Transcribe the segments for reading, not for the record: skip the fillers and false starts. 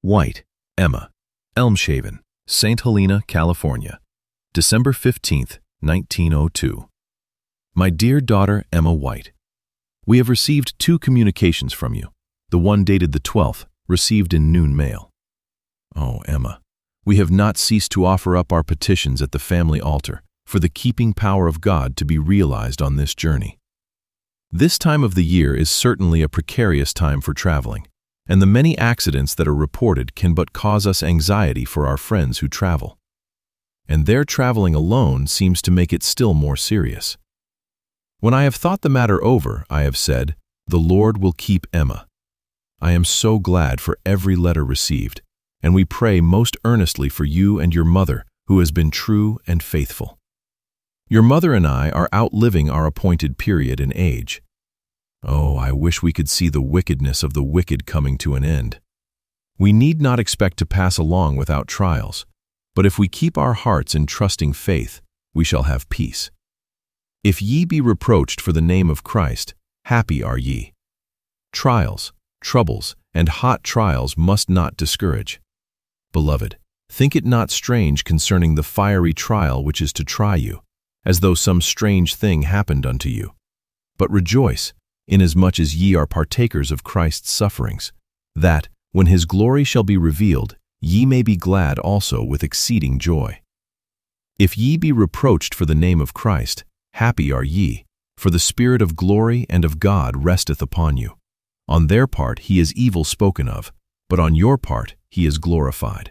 White, Emma, Elmshaven, St. Helena, California, December 15th, 1902. My dear daughter, Emma White, we have received 2 communications from you. The one dated the 12th, received in noon mail. Oh, Emma, we have not ceased to offer up our petitions at the family altar for the keeping power of God to be realized on this journey. This time of the year is certainly a precarious time for traveling, and the many accidents that are reported can but cause us anxiety for our friends who travel. And their traveling alone seems to make it still more serious. When I have thought the matter over, I have said, the Lord will keep Emma. I am so glad for every letter received, and we pray most earnestly for you and your mother, who has been true and faithful. Your mother and I are outliving our appointed period in age. Oh, I wish we could see the wickedness of the wicked coming to an end. We need not expect to pass along without trials, but if we keep our hearts in trusting faith, we shall have peace. If ye be reproached for the name of Christ, happy are ye. Trials, troubles, and hot trials must not discourage. Beloved, think it not strange concerning the fiery trial which is to try you, as though some strange thing happened unto you. But rejoice, inasmuch as ye are partakers of Christ's sufferings, that, when his glory shall be revealed, ye may be glad also with exceeding joy. If ye be reproached for the name of Christ, happy are ye, for the Spirit of glory and of God resteth upon you. On their part he is evil spoken of, but on your part he is glorified.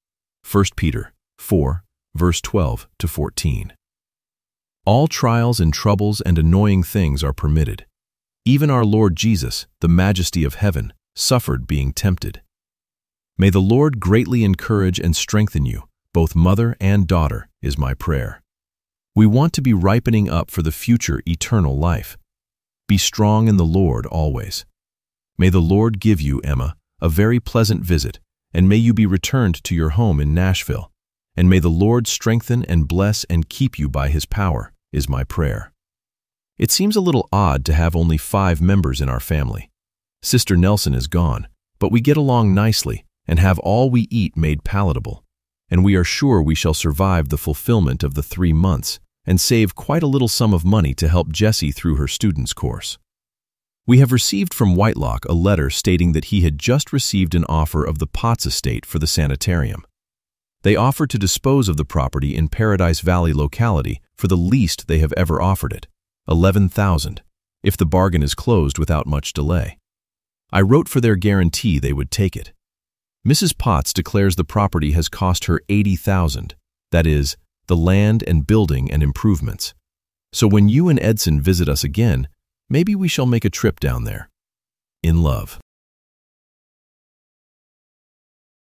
1 Peter 4, verse 12 to 14. All trials and troubles and annoying things are permitted. Even our Lord Jesus, the majesty of heaven, suffered being tempted. May the Lord greatly encourage and strengthen you, both mother and daughter, is my prayer. We want to be ripening up for the future eternal life. Be strong in the Lord always. May the Lord give you, Emma, a very pleasant visit, and may you be returned to your home in Nashville, and may the Lord strengthen and bless and keep you by his power, is my prayer. It seems a little odd to have only 5 members in our family. Sister Nelson is gone, but we get along nicely and have all we eat made palatable, and we are sure we shall survive the fulfillment of the 3 months and save quite a little sum of money to help Jessie through her student's course. We have received from Whitelock a letter stating that he had just received an offer of the Potts estate for the sanitarium. They offer to dispose of the property in Paradise Valley locality for the least they have ever offered it, $11,000, if the bargain is closed without much delay. I wrote for their guarantee they would take it. Mrs. Potts declares the property has cost her $80,000, that is, the land and building and improvements. So when you and Edson visit us again, maybe we shall make a trip down there. In love.